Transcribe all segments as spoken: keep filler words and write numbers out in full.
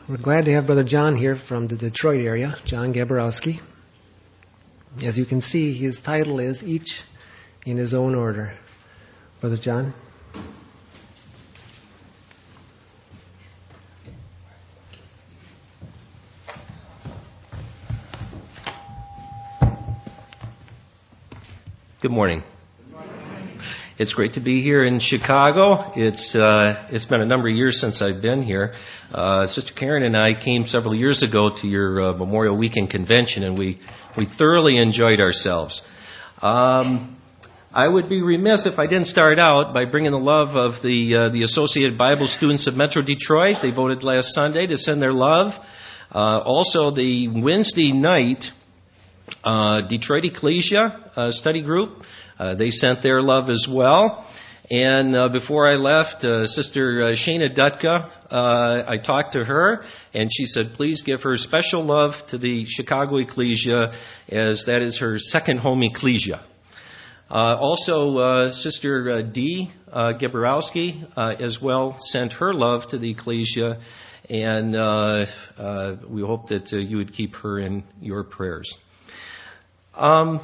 We're glad to have Brother John here from the Detroit area, John Gaborowski. As you can see, his title is Each in His Own Order. Brother John. Good morning. It's great to be here in Chicago. It's uh, it's been a number of years since I've been here. Uh, Sister Karen and I came several years ago to your uh, Memorial Weekend convention, and we, we thoroughly enjoyed ourselves. Um, I would be remiss if I didn't start out by bringing the love of the uh, the Associated Bible Students of Metro Detroit. They voted last Sunday to send their love. Uh, also, the Wednesday night uh, Detroit Ecclesia uh, study group. Uh, they sent their love as well. And uh, before I left, uh, Sister uh, Shana Dutka, uh, I talked to her, and she said, please give her special love to the Chicago Ecclesia, as that is her second home ecclesia. Uh, also, uh, Sister uh, Dee uh, Gaborowski uh, as well sent her love to the ecclesia, and uh, uh, we hope that uh, you would keep her in your prayers. Um...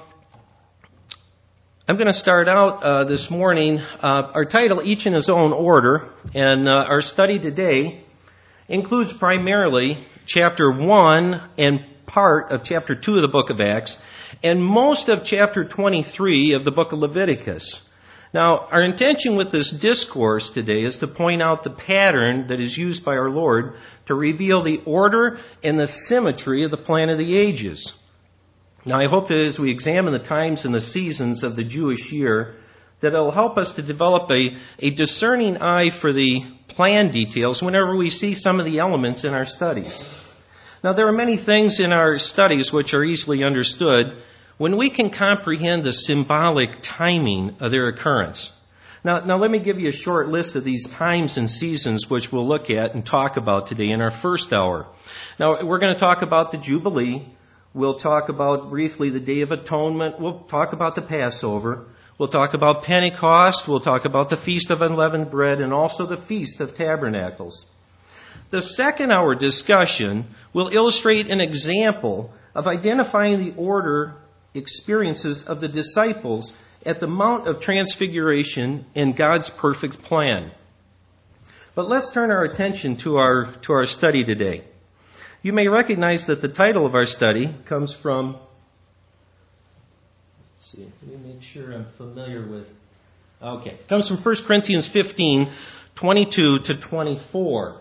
I'm going to start out uh, this morning, uh, our title, Each in His Own Order, and uh, our study today includes primarily chapter one and part of chapter two of the book of Acts, and most of chapter twenty-three of the book of Leviticus. Now, our intention with this discourse today is to point out the pattern that is used by our Lord to reveal the order and the symmetry of the plan of the ages. Now, I hope that as we examine the times and the seasons of the Jewish year, that it'll help us to develop a, a discerning eye for the plan details whenever we see some of the elements in our studies. Now, there are many things in our studies which are easily understood when we can comprehend the symbolic timing of their occurrence. Now, now let me give you a short list of these times and seasons which we'll look at and talk about today in our first hour. Now, we're going to talk about the Jubilee. We'll talk about briefly the Day of Atonement. We'll talk about the Passover. We'll talk about Pentecost. We'll talk about the Feast of Unleavened Bread and also the Feast of Tabernacles. The second hour discussion will illustrate an example of identifying the order experiences of the disciples at the Mount of Transfiguration in God's perfect plan. But let's turn our attention to our, to our study today. You may recognize that the title of our study comes from, let's see, let me make sure I'm familiar with, okay, comes from First Corinthians fifteen, twenty-two to twenty-four.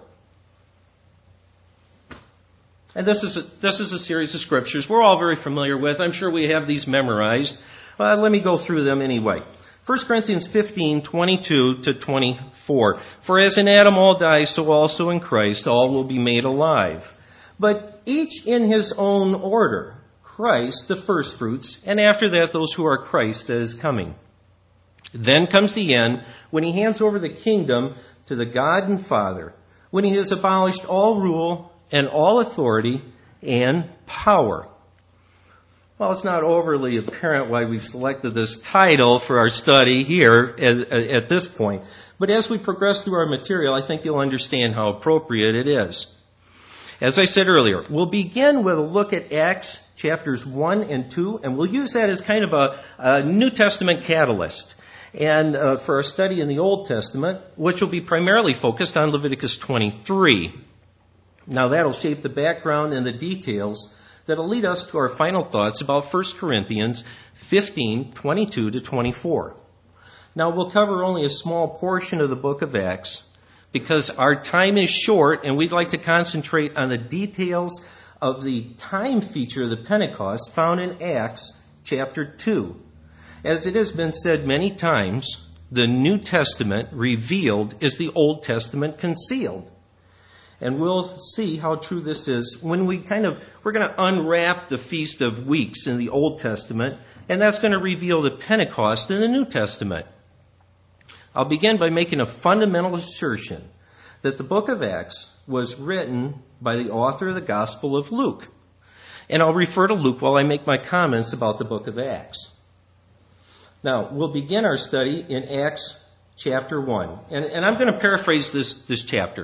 And this is a, this is a series of scriptures we're all very familiar with. I'm sure we have these memorized. Uh, let me go through them anyway. First Corinthians fifteen, twenty-two to twenty-four. For as in Adam all die, so also in Christ all will be made alive. But each in his own order. Christ, the firstfruits, and after that those who are Christ that is coming. Then comes the end, when he hands over the kingdom to the God and Father, when he has abolished all rule and all authority and power. Well, it's not overly apparent why we've selected this title for our study here at, at this point. But as we progress through our material, I think you'll understand how appropriate it is. As I said earlier, we'll begin with a look at Acts chapters one and two, and we'll use that as kind of a, a New Testament catalyst. And uh, for our study in the Old Testament, which will be primarily focused on Leviticus twenty-three. Now that'll shape the background and the details that'll lead us to our final thoughts about First Corinthians fifteen, twenty-two to twenty-four. Now we'll cover only a small portion of the book of Acts, because our time is short and we'd like to concentrate on the details of the time feature of the Pentecost found in Acts chapter two. As it has been said many times, the New Testament revealed is the Old Testament concealed. And we'll see how true this is when we kind of, we're going to unwrap the Feast of Weeks in the Old Testament, and that's going to reveal the Pentecost in the New Testament. I'll begin by making a fundamental assertion that the book of Acts was written by the author of the Gospel of Luke. And I'll refer to Luke while I make my comments about the book of Acts. Now, we'll begin our study in Acts chapter one. And, and I'm going to paraphrase this, this chapter,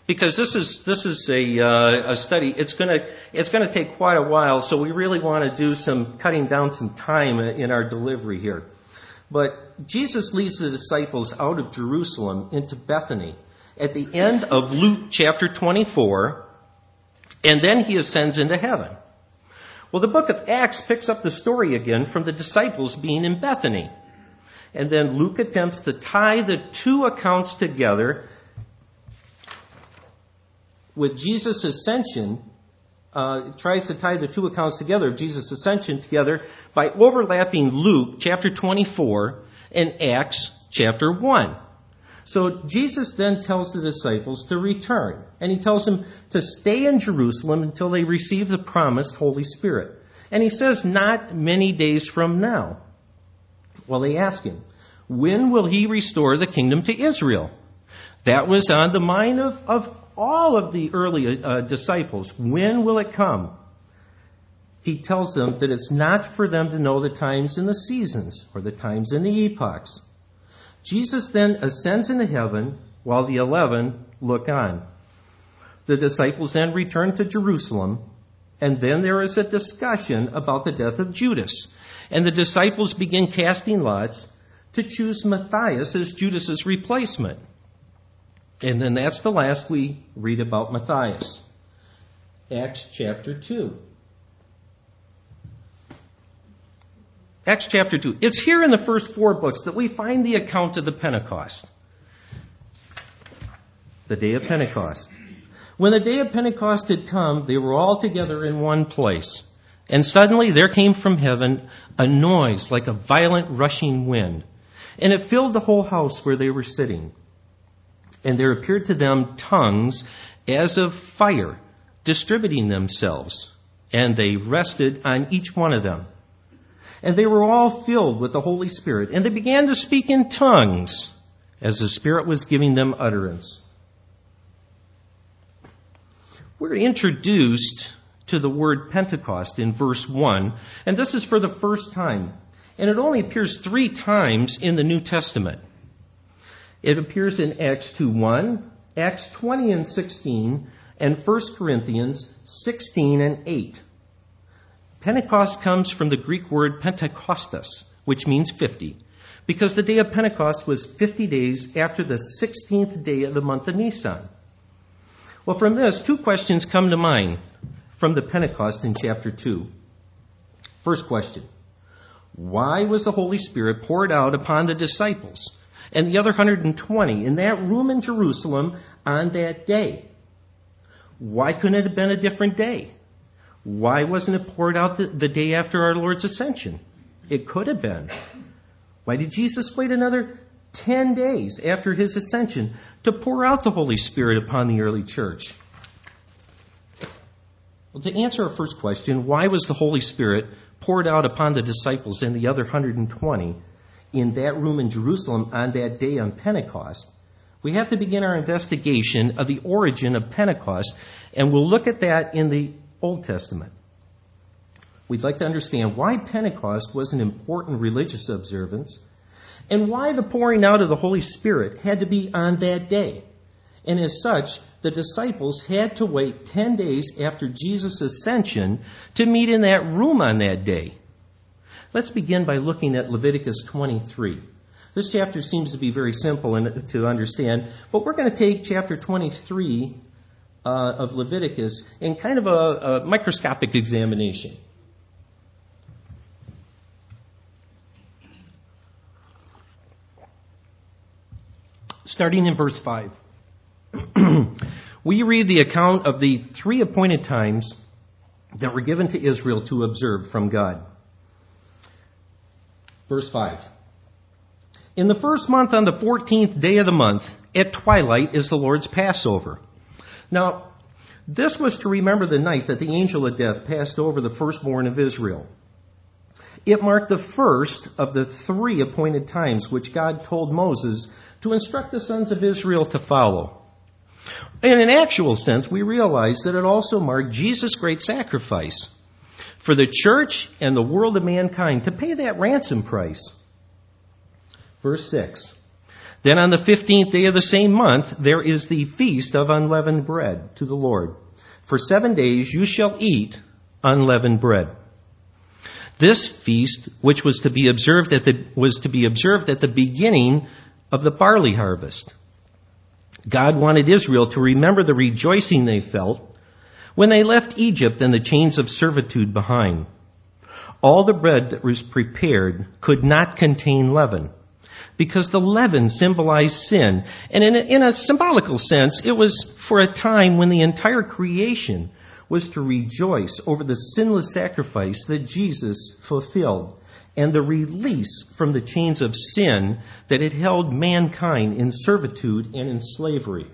because this is this is a uh, a study. It's gonna it's gonna take quite a while, so we really want to do some cutting down some time in our delivery here. But Jesus leads the disciples out of Jerusalem into Bethany at the end of Luke chapter twenty-four, and then he ascends into heaven. Well, the book of Acts picks up the story again from the disciples being in Bethany. And then Luke attempts to tie the two accounts together with Jesus' ascension, uh, tries to tie the two accounts together of Jesus' ascension together by overlapping Luke chapter twenty-four and Acts chapter one. So Jesus then tells the disciples to return, and he tells them to stay in Jerusalem until they receive the promised Holy Spirit. And he says, not many days from now. Well, they ask him, when will he restore the kingdom to Israel? That was on the mind of, of all of the early uh, disciples. When will it come? He tells them that it's not for them to know the times and the seasons, or the times and the epochs. Jesus then ascends into heaven while the eleven look on. The disciples then return to Jerusalem, and then there is a discussion about the death of Judas. And the disciples begin casting lots to choose Matthias as Judas's replacement. And then that's the last we read about Matthias. Acts chapter two. Acts chapter two. It's here in the first four books that we find the account of the Pentecost. The day of Pentecost. When the day of Pentecost had come, they were all together in one place. And suddenly there came from heaven a noise like a violent rushing wind. And it filled the whole house where they were sitting. And there appeared to them tongues as of fire, distributing themselves. And they rested on each one of them. And they were all filled with the Holy Spirit. And they began to speak in tongues as the Spirit was giving them utterance. We're introduced to the word Pentecost in verse one. And this is for the first time. And it only appears three times in the New Testament. It appears in Acts two one, Acts twenty and sixteen, and First Corinthians sixteen and eight. Pentecost comes from the Greek word Pentekostos, which means fifty, because the day of Pentecost was fifty days after the sixteenth day of the month of Nisan. Well, from this, two questions come to mind from the Pentecost in chapter two. First question, why was the Holy Spirit poured out upon the disciples and the other one hundred twenty in that room in Jerusalem on that day? Why couldn't it have been a different day? Why wasn't it poured out the, the day after our Lord's ascension? It could have been. Why did Jesus wait another ten days after his ascension to pour out the Holy Spirit upon the early church? Well, to answer our first question, why was the Holy Spirit poured out upon the disciples and the other one hundred twenty in that room in Jerusalem on that day on Pentecost, we have to begin our investigation of the origin of Pentecost, and we'll look at that in the Old Testament. We'd like to understand why Pentecost was an important religious observance and why the pouring out of the Holy Spirit had to be on that day. And as such, the disciples had to wait ten days after Jesus' ascension to meet in that room on that day. Let's begin by looking at Leviticus twenty-three. This chapter seems to be very simple to understand, but we're going to take chapter twenty-three uh, of Leviticus in kind of a, a microscopic examination. Starting in verse five. We read the account of the three appointed times that were given to Israel to observe from God. Verse five. In the first month, on the fourteenth day of the month, at twilight is the Lord's Passover. Now, this was to remember the night that the angel of death passed over the firstborn of Israel. It marked the first of the three appointed times which God told Moses to instruct the sons of Israel to follow. In an actual sense, we realize that it also marked Jesus' great sacrifice for the church and the world of mankind to pay that ransom price. Verse six. Then on the fifteenth day of the same month, there is the feast of unleavened bread to the Lord. For seven days you shall eat unleavened bread. This feast, which was to be observed at the, was to be observed at the beginning of the barley harvest. God wanted Israel to remember the rejoicing they felt when they left Egypt and the chains of servitude behind. All the bread that was prepared could not contain leaven, because the leaven symbolized sin. And in a, in a symbolical sense, it was for a time when the entire creation was to rejoice over the sinless sacrifice that Jesus fulfilled and the release from the chains of sin that had held mankind in servitude and in slavery.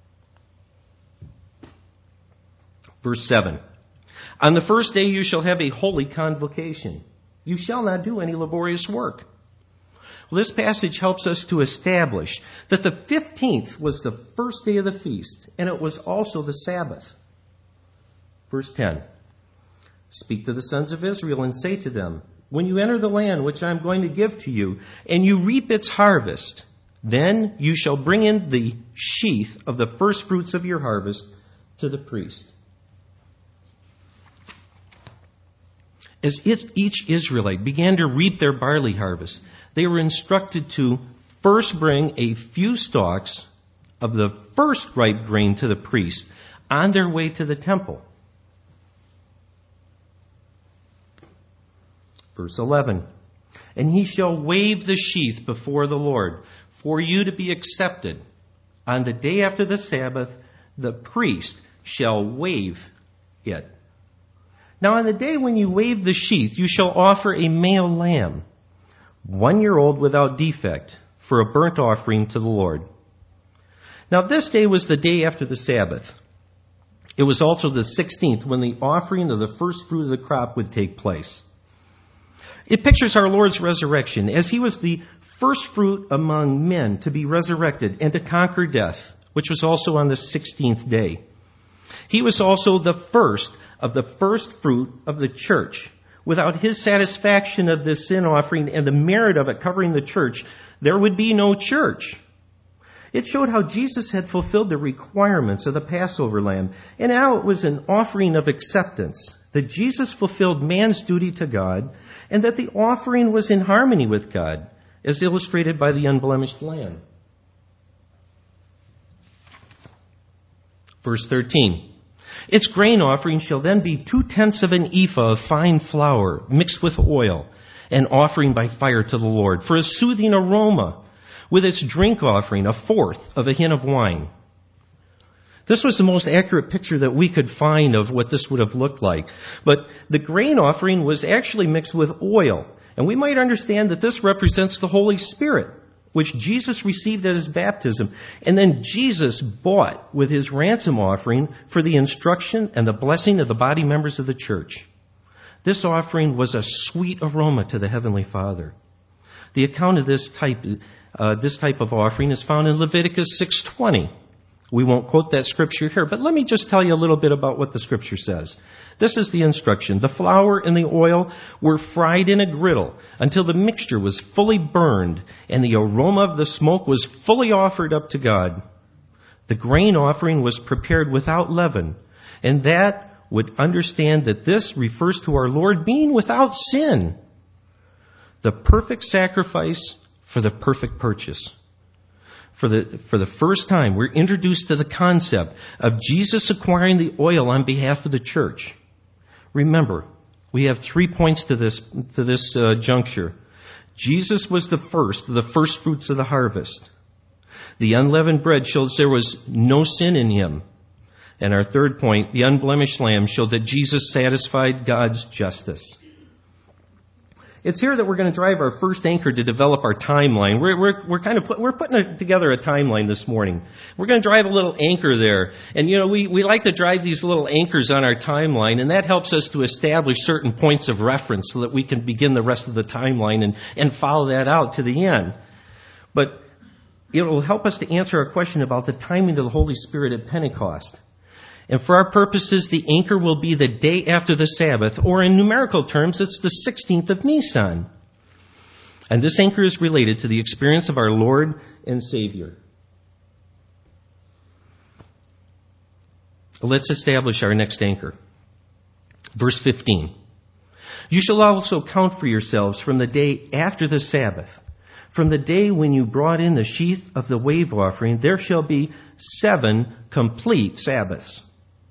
Verse seven. On the first day you shall have a holy convocation. You shall not do any laborious work. Well, this passage helps us to establish that the fifteenth was the first day of the feast, and it was also the Sabbath. Verse ten. Speak to the sons of Israel and say to them, when you enter the land which I am going to give to you, and you reap its harvest, then you shall bring in the sheaf of the first fruits of your harvest to the priest. As each Israelite began to reap their barley harvest, they were instructed to first bring a few stalks of the first ripe grain to the priest on their way to the temple. Verse eleven, and he shall wave the sheaf before the Lord, for you to be accepted. On the day after the Sabbath, the priest shall wave it. Now on the day when you wave the sheaf, you shall offer a male lamb, one year old without defect, for a burnt offering to the Lord. Now this day was the day after the Sabbath. It was also the sixteenth when the offering of the first fruit of the crop would take place. It pictures our Lord's resurrection as he was the first fruit among men to be resurrected and to conquer death, which was also on the sixteenth day. He was also the first of the first fruit of the church. Without his satisfaction of this sin offering and the merit of it covering the church, there would be no church. It showed how Jesus had fulfilled the requirements of the Passover lamb, and now it was an offering of acceptance, that Jesus fulfilled man's duty to God, and that the offering was in harmony with God, as illustrated by the unblemished lamb. Verse thirteen. Its grain offering shall then be two-tenths of an ephah of fine flour mixed with oil, an offering by fire to the Lord, for a soothing aroma, with its drink offering a fourth of a hin of wine. This was the most accurate picture that we could find of what this would have looked like. But the grain offering was actually mixed with oil. And we might understand that this represents the Holy Spirit, which Jesus received at his baptism. And then Jesus bought with his ransom offering for the instruction and the blessing of the body members of the church. This offering was a sweet aroma to the Heavenly Father. The account of this type, uh, this type of offering is found in Leviticus six twenty. We won't quote that scripture here, but let me just tell you a little bit about what the scripture says. This is the instruction. The flour and the oil were fried in a griddle until the mixture was fully burned and the aroma of the smoke was fully offered up to God. The grain offering was prepared without leaven, and that would understand that this refers to our Lord being without sin. The perfect sacrifice for the perfect purchase. For the, for the first time, we're introduced to the concept of Jesus acquiring the oil on behalf of the church. Remember, we have three points to this, to this uh, juncture. Jesus was the first, the first fruits of the harvest. The unleavened bread shows there was no sin in him. And our third point, the unblemished lamb, showed that Jesus satisfied God's justice. It's here that we're going to drive our first anchor to develop our timeline. We're, we're, we're kind of put, we're putting a, together a timeline this morning. We're going to drive a little anchor there. And, you know, we, we like to drive these little anchors on our timeline, and that helps us to establish certain points of reference so that we can begin the rest of the timeline and, and follow that out to the end. But it will help us to answer our question about the timing of the Holy Spirit at Pentecost. And for our purposes, the anchor will be the day after the Sabbath, or in numerical terms, it's the sixteenth of Nisan. And this anchor is related to the experience of our Lord and Savior. Let's establish our next anchor. Verse fifteen. You shall also count for yourselves from the day after the Sabbath, from the day when you brought in the sheaf of the wave offering, there shall be seven complete Sabbaths.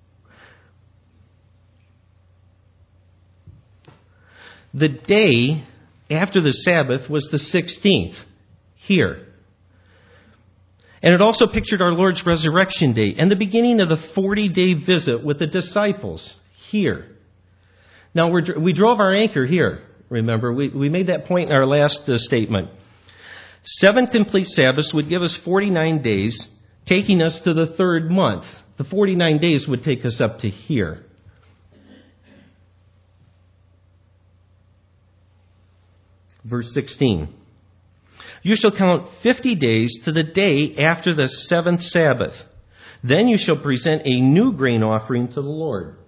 The day after the Sabbath was the sixteenth, here. And it also pictured our Lord's resurrection day and the beginning of the forty-day visit with the disciples, here. Now, we're, we drove our anchor here, remember. We, we made that point in our last uh, statement. Seven complete Sabbaths would give us forty-nine days, taking us to the third month. The forty-nine days would take us up to here. Verse sixteen. You shall count fifty days to the day after the seventh Sabbath. Then you shall present a new grain offering to the Lord.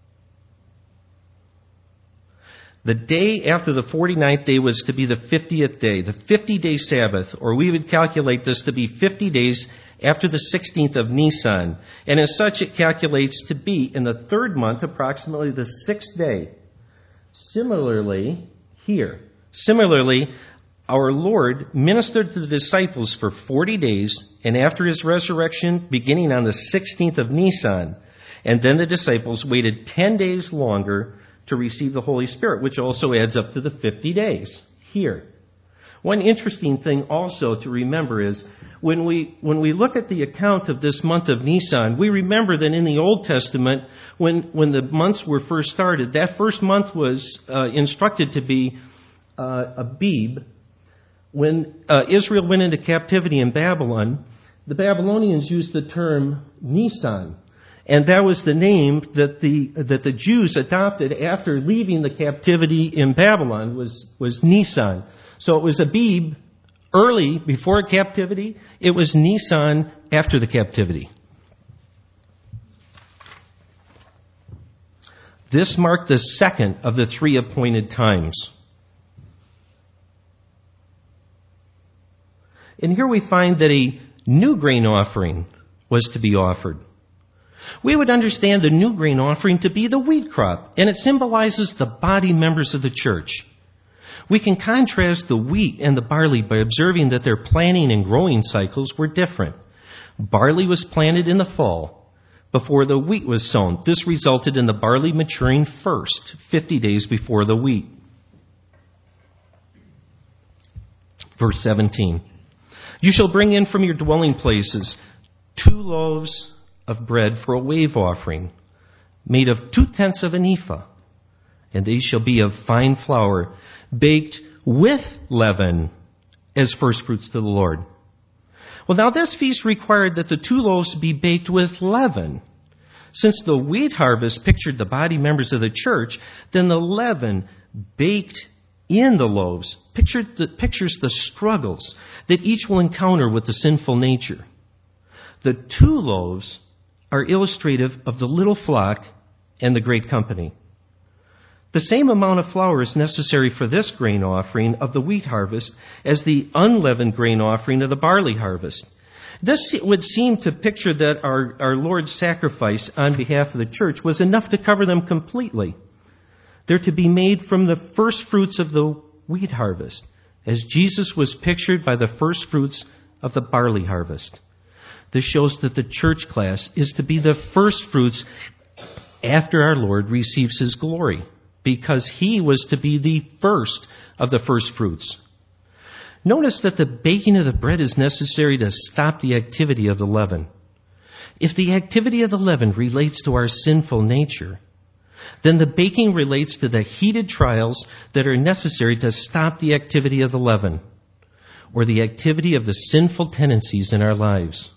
The day after the forty-ninth day was to be the fiftieth day, the fifty-day Sabbath, or we would calculate this to be fifty days after the sixteenth of Nisan. And as such, it calculates to be in the third month, approximately the sixth day. Similarly, here, similarly, our Lord ministered to the disciples for forty days, and after his resurrection, beginning on the sixteenth of Nisan. And then the disciples waited ten days longer to receive the Holy Spirit, which also adds up to the fifty days here. One interesting thing also to remember is when we when we look at the account of this month of Nisan, we remember that in the Old Testament, when, when the months were first started, that first month was uh, instructed to be uh, Abib. When uh, Israel went into captivity in Babylon, the Babylonians used the term Nisan. And that was the name that the that the Jews adopted after leaving the captivity in Babylon was, was Nisan. So it was Abib early before captivity. It was Nisan after the captivity. This marked the second of the three appointed times. And here we find that a new grain offering was to be offered. We would understand the new grain offering to be the wheat crop, and it symbolizes the body members of the church. We can contrast the wheat and the barley by observing that their planting and growing cycles were different. Barley was planted in the fall before the wheat was sown. This resulted in the barley maturing first, fifty days before the wheat. Verse seventeen. You shall bring in from your dwelling places two loaves of bread for a wave offering, made of two-tenths of an ephah, and they shall be of fine flour, baked with leaven as firstfruits to the Lord. Well, now this feast required that the two loaves be baked with leaven. Since the wheat harvest pictured the body members of the church, then the leaven baked in the loaves pictured the, pictures the struggles that each will encounter with the sinful nature. The two loaves are illustrative of the little flock and the great company. The same amount of flour is necessary for this grain offering of the wheat harvest as the unleavened grain offering of the barley harvest. This would seem to picture that our, our Lord's sacrifice on behalf of the church was enough to cover them completely. They're to be made from the first fruits of the wheat harvest, as Jesus was pictured by the first fruits of the barley harvest. This shows that the church class is to be the first fruits after our Lord receives his glory, because he was to be the first of the first fruits. Notice that the baking of the bread is necessary to stop the activity of the leaven. If the activity of the leaven relates to our sinful nature, then the baking relates to the heated trials that are necessary to stop the activity of the leaven, or the activity of the sinful tendencies in our lives.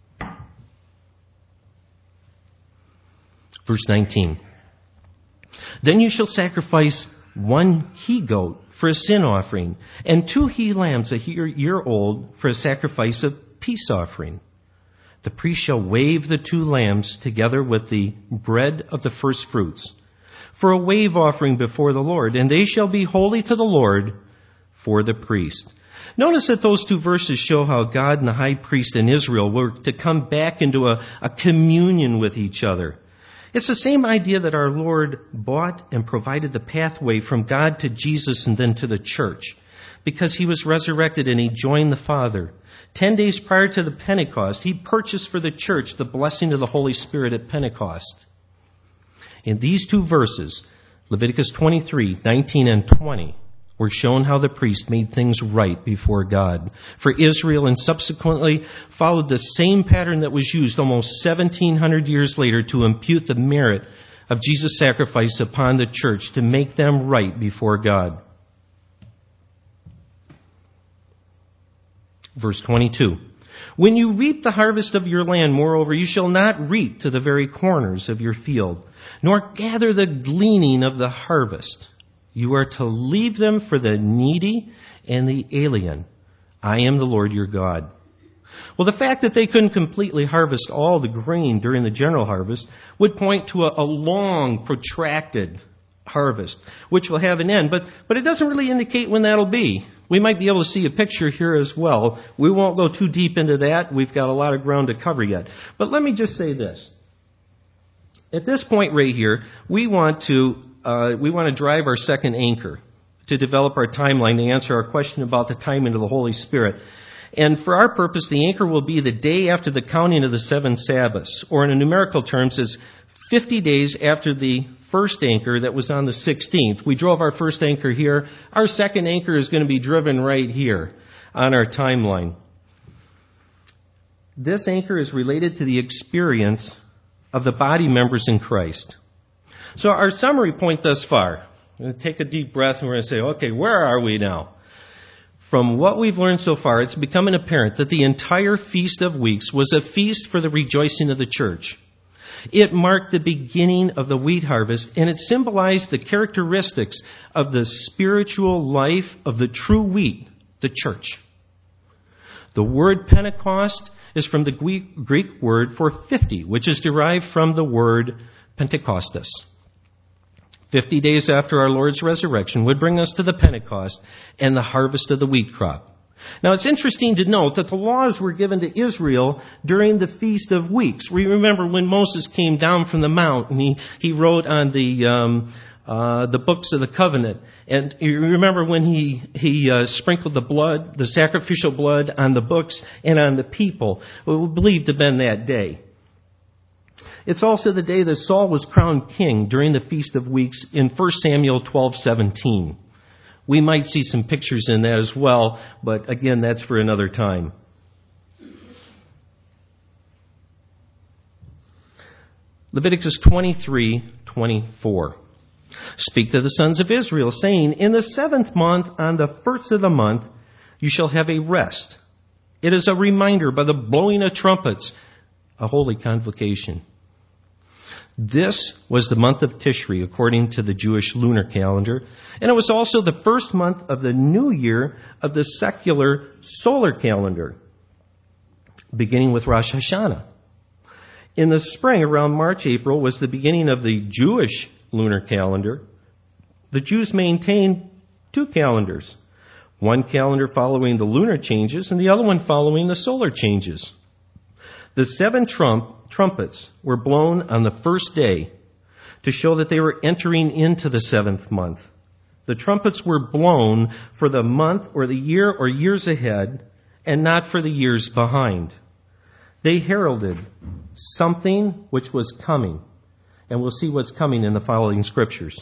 Verse nineteen. Then you shall sacrifice one he-goat for a sin offering, and two he-lambs a year old for a sacrifice of peace offering. The priest shall wave the two lambs together with the bread of the first fruits for a wave offering before the Lord, and they shall be holy to the Lord for the priest. Notice that those two verses show how God and the high priest in Israel were to come back into a, a communion with each other. It's the same idea that our Lord bought and provided the pathway from God to Jesus and then to the church, because he was resurrected and he joined the Father. Ten days prior to the Pentecost, he purchased for the church the blessing of the Holy Spirit at Pentecost. In these two verses, Leviticus twenty-three, nineteen and twenty, we're shown how the priest made things right before God. For Israel, and subsequently followed the same pattern that was used almost seventeen hundred years later to impute the merit of Jesus' sacrifice upon the church to make them right before God. Verse twenty-two. When you reap the harvest of your land, moreover, you shall not reap to the very corners of your field, nor gather the gleaning of the harvest. You are to leave them for the needy and the alien. I am the Lord your God. Well, the fact that they couldn't completely harvest all the grain during the general harvest would point to a, a long, protracted harvest, which will have an end. But, but it doesn't really indicate when that'll be. We might be able to see a picture here as well. We won't go too deep into that. We've got a lot of ground to cover yet. But let me just say this. At this point right here, we want to uh, we want to drive our second anchor to develop our timeline to answer our question about the timing of the Holy Spirit. And for our purpose, the anchor will be the day after the counting of the seven Sabbaths, or in a numerical terms, is fifty days after the first anchor that was on the sixteenth. We drove our first anchor here. Our second anchor is going to be driven right here on our timeline. This anchor is related to the experience of the body members in Christ. So our summary point thus far, we're going to take a deep breath and we're going to say, okay, where are we now? From what we've learned so far, it's becoming apparent that the entire Feast of Weeks was a feast for the rejoicing of the church. It marked the beginning of the wheat harvest, and it symbolized the characteristics of the spiritual life of the true wheat, the church. The word Pentecost is from the Greek word for fifty, which is derived from the word Pentecostes. Fifty days after our Lord's resurrection would bring us to the Pentecost and the harvest of the wheat crop. Now, it's interesting to note that the laws were given to Israel during the Feast of Weeks. We remember when Moses came down from the mount and he, he wrote on the um, uh, the books of the covenant. And you remember when he, he uh, sprinkled the blood, the sacrificial blood, on the books and on the people. It was believed to have been that day. It's also the day that Saul was crowned king during the Feast of Weeks in First Samuel twelve seventeen. We might see some pictures in that as well, but again, that's for another time. Leviticus twenty-three twenty-four. Speak to the sons of Israel, saying, in the seventh month, on the first of the month, you shall have a rest. It is a reminder by the blowing of trumpets, a holy convocation. This was the month of Tishri, according to the Jewish lunar calendar, and it was also the first month of the new year of the secular solar calendar, beginning with Rosh Hashanah. In the spring, around March, April, was the beginning of the Jewish lunar calendar. The Jews maintained two calendars, one calendar following the lunar changes and the other one following the solar changes. The seven trump trumpets were blown on the first day to show that they were entering into the seventh month. The trumpets were blown for the month or the year or years ahead and not for the years behind. They heralded something which was coming. And we'll see what's coming in the following scriptures.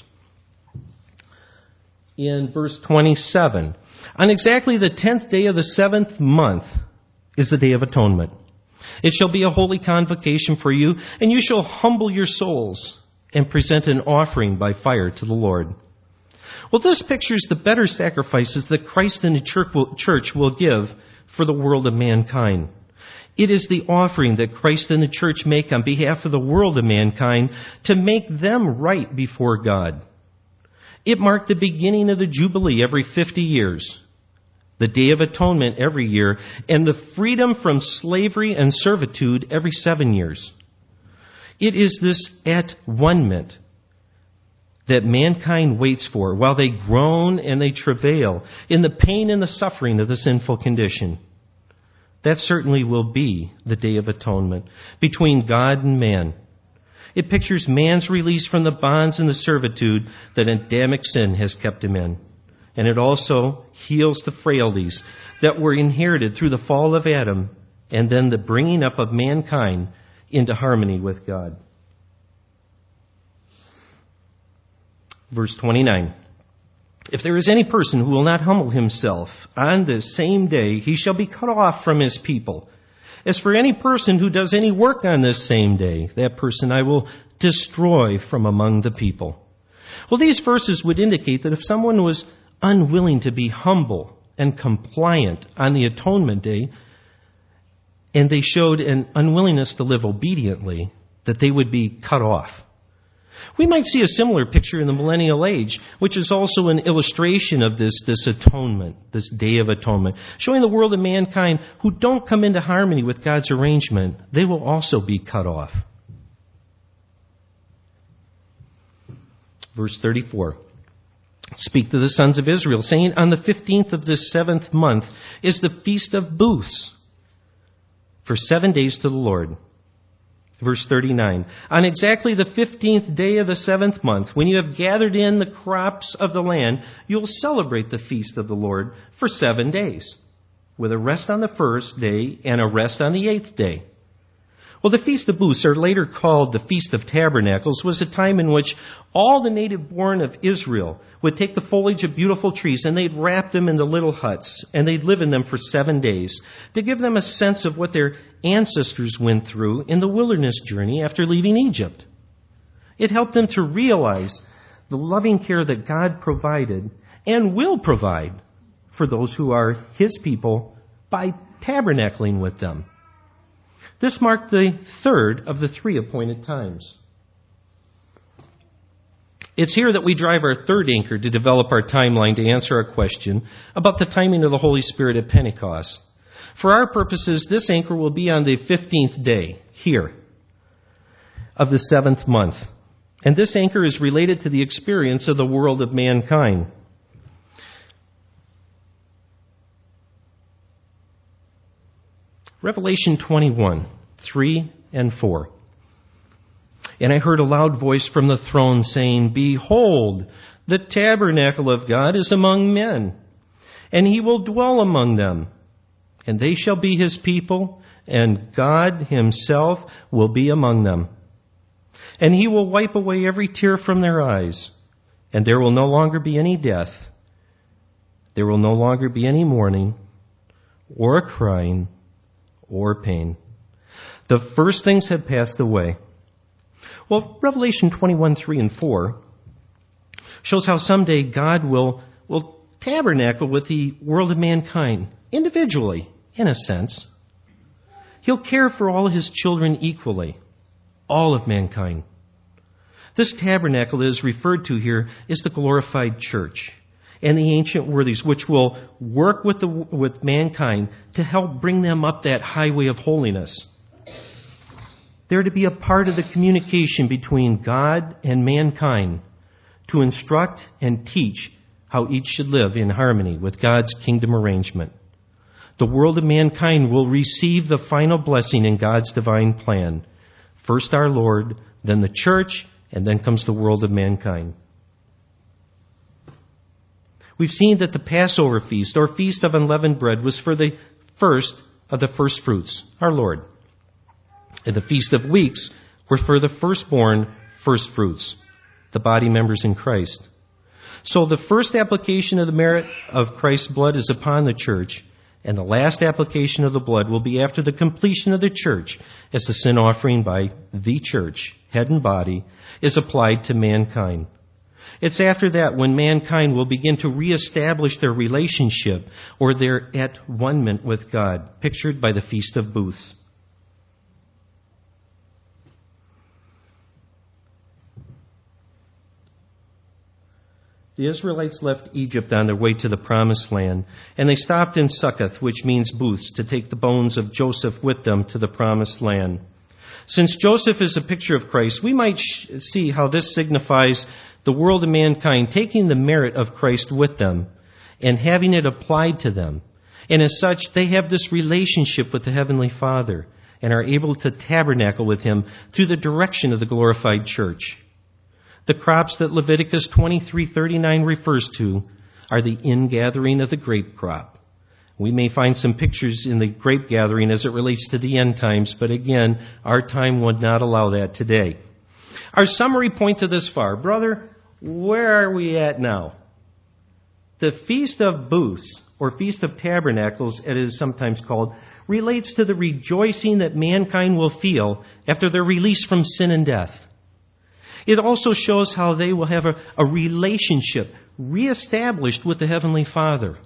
In verse twenty-seven, on exactly the tenth day of the seventh month is the Day of Atonement. It shall be a holy convocation for you, and you shall humble your souls and present an offering by fire to the Lord. Well, this pictures the better sacrifices that Christ and the church will, church will give for the world of mankind. It is the offering that Christ and the church make on behalf of the world of mankind to make them right before God. It marked the beginning of the Jubilee every fifty years. The Day of Atonement every year, and the freedom from slavery and servitude every seven years. It is this at-one-ment that mankind waits for while they groan and they travail in the pain and the suffering of the sinful condition. That certainly will be the Day of Atonement between God and man. It pictures man's release from the bonds and the servitude that Adamic sin has kept him in. And it also heals the frailties that were inherited through the fall of Adam and then the bringing up of mankind into harmony with God. Verse twenty-nine. If there is any person who will not humble himself on this same day, he shall be cut off from his people. As for any person who does any work on this same day, that person I will destroy from among the people. Well, these verses would indicate that if someone was unwilling to be humble and compliant on the atonement day, and they showed an unwillingness to live obediently, that they would be cut off. We might see a similar picture in the millennial age, which is also an illustration of this, this atonement, this Day of Atonement, showing the world and mankind who don't come into harmony with God's arrangement, they will also be cut off. Verse thirty-four. Speak to the sons of Israel, saying, on the fifteenth of this seventh month is the Feast of Booths, for seven days to the Lord. Verse thirty-nine. On exactly the fifteenth day of the seventh month, when you have gathered in the crops of the land, you'll celebrate the feast of the Lord for seven days, with a rest on the first day and a rest on the eighth day. Well, the Feast of Booths, or later called the Feast of Tabernacles, was a time in which all the native born of Israel would take the foliage of beautiful trees and they'd wrap them into little huts and they'd live in them for seven days to give them a sense of what their ancestors went through in the wilderness journey after leaving Egypt. It helped them to realize the loving care that God provided and will provide for those who are His people by tabernacling with them. This marked the third of the three appointed times. It's here that we drive our third anchor to develop our timeline to answer our question about the timing of the Holy Spirit at Pentecost. For our purposes, this anchor will be on the fifteenth day, here, of the seventh month. And this anchor is related to the experience of the world of mankind. Revelation twenty-one, three and four. And I heard a loud voice from the throne saying, Behold, the tabernacle of God is among men, and He will dwell among them. And they shall be His people, and God Himself will be among them. And He will wipe away every tear from their eyes, and there will no longer be any death. There will no longer be any mourning, or crying, or pain. The first things have passed away. Well, Revelation twenty-one, three and four shows how someday God will, will tabernacle with the world of mankind, individually, in a sense. He'll care for all His children equally, all of mankind. This tabernacle that is referred to here is the glorified church and the ancient worthies, which will work with the, with mankind to help bring them up that highway of holiness. They're to be a part of the communication between God and mankind to instruct and teach how each should live in harmony with God's kingdom arrangement. The world of mankind will receive the final blessing in God's divine plan. First our Lord, then the church, and then comes the world of mankind. We've seen that the Passover feast, or Feast of Unleavened Bread, was for the first of the first fruits, our Lord. And the Feast of Weeks were for the firstborn first fruits, the body members in Christ. So the first application of the merit of Christ's blood is upon the church, and the last application of the blood will be after the completion of the church, as the sin offering by the church, head and body, is applied to mankind. It's after that when mankind will begin to reestablish their relationship or their at one-ment with God, pictured by the Feast of Booths. The Israelites left Egypt on their way to the Promised Land, and they stopped in Succoth, which means booths, to take the bones of Joseph with them to the Promised Land. Since Joseph is a picture of Christ, we might sh- see how this signifies the world and mankind, taking the merit of Christ with them and having it applied to them. And as such, they have this relationship with the Heavenly Father and are able to tabernacle with Him through the direction of the glorified church. The crops that Leviticus twenty-three thirty-nine refers to are the ingathering of the grape crop. We may find some pictures in the grape gathering as it relates to the end times, but again, our time would not allow that today. Our summary point to this far, brother, where are we at now? The Feast of Booths, or Feast of Tabernacles, as it is sometimes called, relates to the rejoicing that mankind will feel after their release from sin and death. It also shows how they will have a, a relationship reestablished with the Heavenly Father.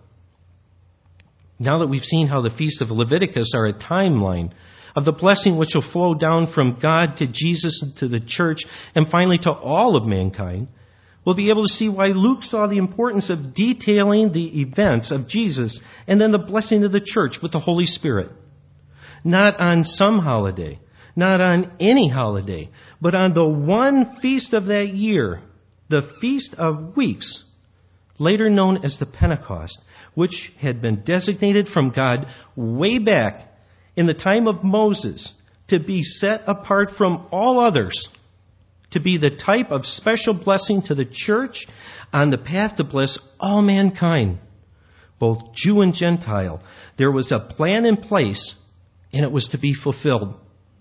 Now that we've seen how the Feast of Leviticus are a timeline of the blessing which will flow down from God to Jesus and to the church and finally to all of mankind, we'll be able to see why Luke saw the importance of detailing the events of Jesus and then the blessing of the church with the Holy Spirit. Not on some holiday, not on any holiday, but on the one feast of that year, the Feast of Weeks, later known as the Pentecost, which had been designated from God way back in the time of Moses to be set apart from all others, to be the type of special blessing to the church on the path to bless all mankind, both Jew and Gentile. There was a plan in place, and it was to be fulfilled.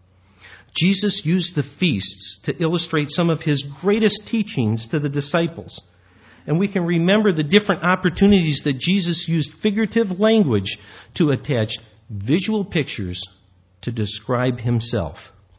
Jesus used the feasts to illustrate some of His greatest teachings to the disciples. And we can remember the different opportunities that Jesus used figurative language to attach visual pictures to describe Himself.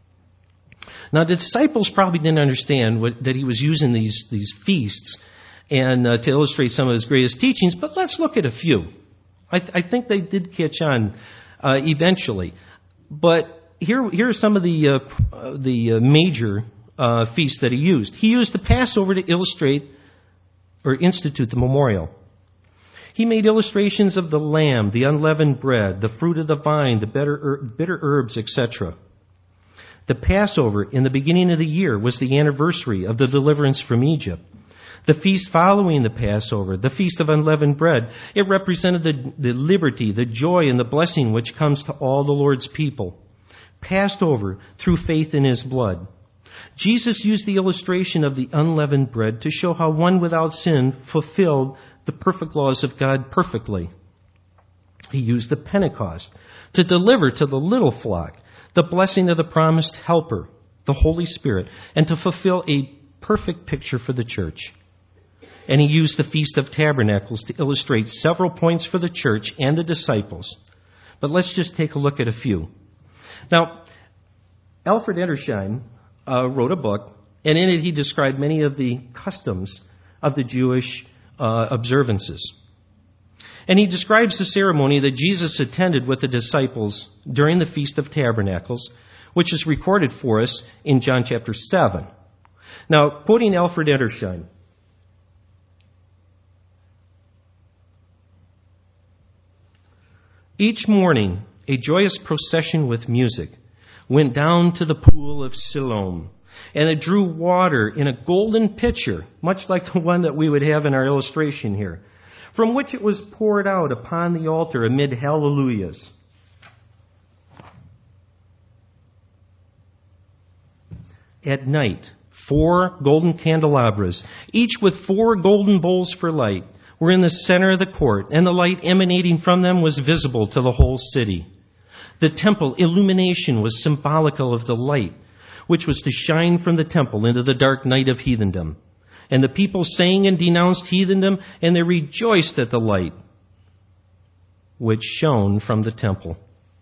Now, the disciples probably didn't understand what, that He was using these, these feasts and uh, to illustrate some of His greatest teachings, but let's look at a few. I, th- I think they did catch on uh, eventually. But here, here are some of the, uh, the uh, major uh, feasts that He used. He used the Passover to illustrate or institute the memorial. He made illustrations of the lamb, the unleavened bread, the fruit of the vine, the bitter, bitter herbs, et cetera. The Passover in the beginning of the year was the anniversary of the deliverance from Egypt. The feast following the Passover, the Feast of Unleavened Bread, it represented the, the liberty, the joy, and the blessing which comes to all the Lord's people, passed over through faith in His blood. Jesus used the illustration of the unleavened bread to show how one without sin fulfilled the perfect laws of God perfectly. He used the Pentecost to deliver to the little flock the blessing of the promised helper, the Holy Spirit, and to fulfill a perfect picture for the church. And He used the Feast of Tabernacles to illustrate several points for the church and the disciples. But let's just take a look at a few. Now, Alfred Edersheim uh, wrote a book, and in it he described many of the customs of the Jewish uh, observances. And he describes the ceremony that Jesus attended with the disciples during the Feast of Tabernacles, which is recorded for us in John chapter seven. Now, quoting Alfred Edersheim, each morning, a joyous procession with music went down to the pool of Siloam, and it drew water in a golden pitcher, much like the one that we would have in our illustration here, from which it was poured out upon the altar amid hallelujahs. At night, four golden candelabras, each with four golden bowls for light, were in the center of the court, and the light emanating from them was visible to the whole city. The temple illumination was symbolical of the light, which was to shine from the temple into the dark night of heathendom. And the people sang and denounced heathendom, and they rejoiced at the light which shone from the temple.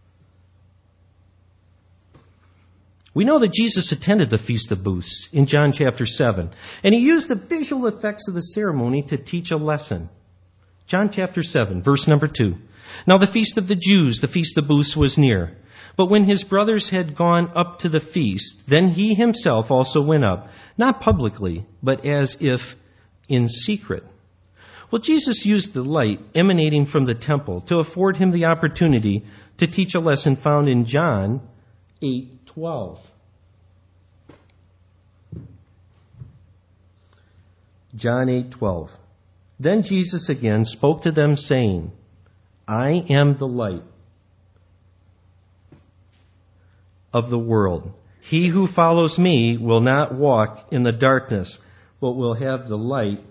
We know that Jesus attended the Feast of Booths in John chapter seven, and He used the visual effects of the ceremony to teach a lesson. John chapter seven, verse number two. Now the feast of the Jews, the Feast of Booths, was near. But when His brothers had gone up to the feast, then He Himself also went up, not publicly, but as if in secret. Well, Jesus used the light emanating from the temple to afford Him the opportunity to teach a lesson found in John eight twelve. John eight twelve. Then Jesus again spoke to them, saying, I am the light of the world. He who follows me will not walk in the darkness, but will have the light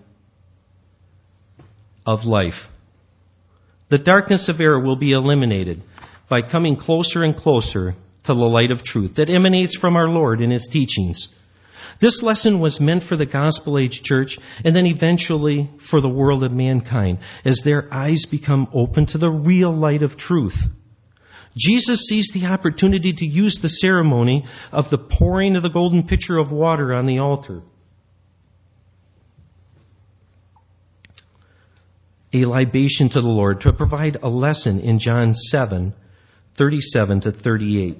of life. The darkness of error will be eliminated by coming closer and closer to the light of truth that emanates from our Lord in His teachings. This lesson was meant for the gospel age church and then eventually for the world of mankind as their eyes become open to the real light of truth. Jesus sees the opportunity to use the ceremony of the pouring of the golden pitcher of water on the altar, a libation to the Lord, to provide a lesson in John seven, thirty-seven to thirty-eight.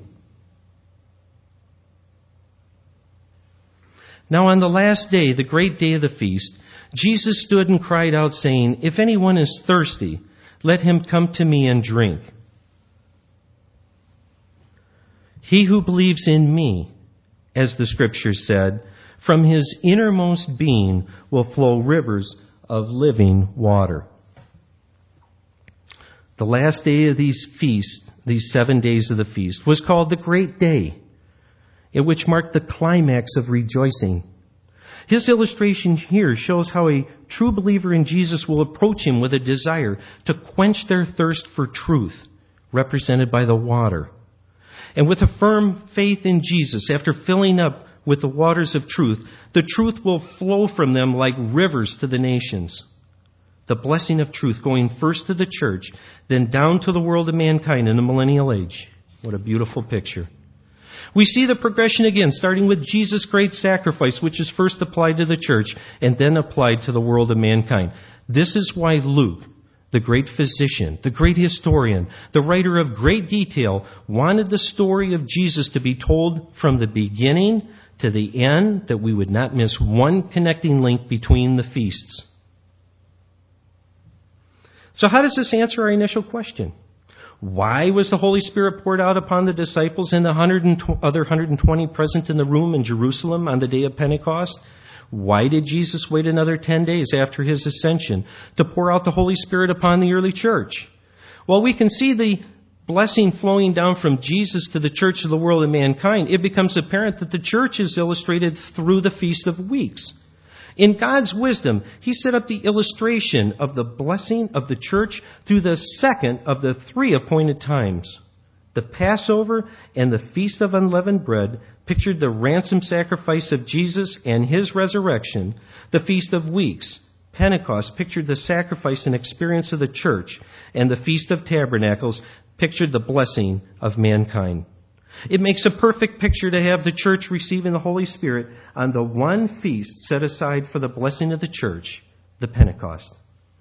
Now on the last day, the great day of the feast, Jesus stood and cried out, saying, If anyone is thirsty, let him come to me and drink. He who believes in me, as the Scripture said, from his innermost being will flow rivers of living water. The last day of these feasts, these seven days of the feast, was called the Great Day, in which marked the climax of rejoicing. His illustration here shows how a true believer in Jesus will approach him with a desire to quench their thirst for truth, represented by the water. And with a firm faith in Jesus, after filling up with the waters of truth, the truth will flow from them like rivers to the nations. The blessing of truth going first to the church, then down to the world of mankind in the millennial age. What a beautiful picture. We see the progression again, starting with Jesus' great sacrifice, which is first applied to the church and then applied to the world of mankind. This is why Luke, the great physician, the great historian, the writer of great detail, wanted the story of Jesus to be told from the beginning to the end, that we would not miss one connecting link between the feasts. So how does this answer our initial question? Why was the Holy Spirit poured out upon the disciples and the hundred and tw- other one hundred twenty present in the room in Jerusalem on the day of Pentecost? Why did Jesus wait another ten days after His ascension to pour out the Holy Spirit upon the early church? Well, we can see the blessing flowing down from Jesus to the church of the world and mankind. It becomes apparent that the church is illustrated through the Feast of Weeks. In God's wisdom, He set up the illustration of the blessing of the church through the second of the three appointed times. The Passover and the Feast of Unleavened Bread pictured the ransom sacrifice of Jesus and His resurrection. The Feast of Weeks, Pentecost, pictured the sacrifice and experience of the church. And the Feast of Tabernacles pictured the blessing of mankind. It makes a perfect picture to have the church receiving the Holy Spirit on the one feast set aside for the blessing of the church, the Pentecost.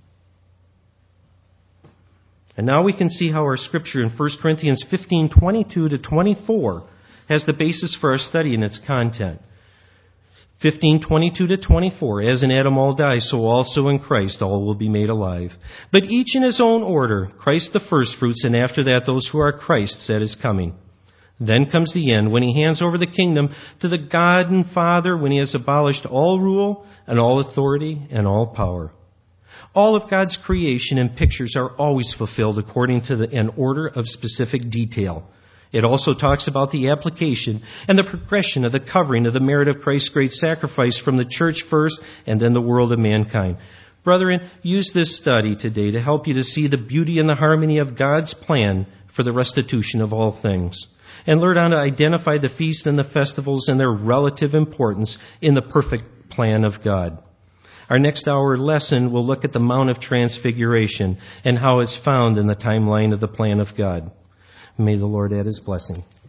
And now we can see how our scripture in First Corinthians fifteen, twenty-two to twenty-four has the basis for our study and its content. fifteen, twenty-two to twenty-four, as in Adam all die, so also in Christ all will be made alive. But each in his own order, Christ the firstfruits, and after that those who are Christ's at His coming. Then comes the end, when He hands over the kingdom to the God and Father, when He has abolished all rule and all authority and all power. All of God's creation and pictures are always fulfilled according to the, an order of specific detail. It also talks about the application and the progression of the covering of the merit of Christ's great sacrifice from the church first and then the world of mankind. Brethren, use this study today to help you to see the beauty and the harmony of God's plan for the restitution of all things. And learn how to identify the feasts and the festivals and their relative importance in the perfect plan of God. Our next hour lesson will look at the Mount of Transfiguration and how it's found in the timeline of the plan of God. May the Lord add His blessing.